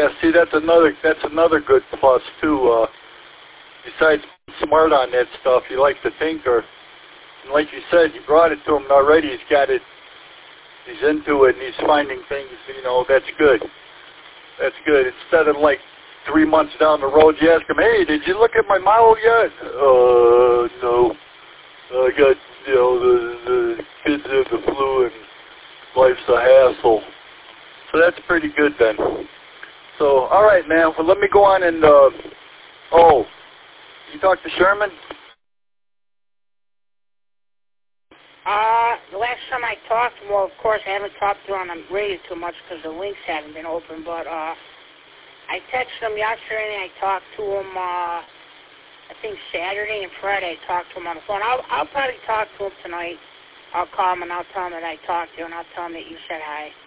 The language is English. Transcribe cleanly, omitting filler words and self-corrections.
Yeah, see, that's another good plus too. Besides smart on that stuff, he likes to tinker. And like you said, you brought it to him already. He's got it. He's into it, and he's finding things. You know, that's good. That's good. Instead of like 3 months down the road, you ask him, "Hey, did you look at my model yet?" No. I got, you know, the kids have the flu and life's a hassle. So that's pretty good then. So, all right, man. Well, let me go on and, you talked to Sherman? The last time I talked to him, well, of course, I haven't talked to him on radio too much because the links haven't been open, but, I texted him yesterday and I talked to him, I think Saturday and Friday I talked to him on the phone. I'll probably talk to him tonight. I'll call him and I'll tell him that I talked to you and I'll tell him that you said hi.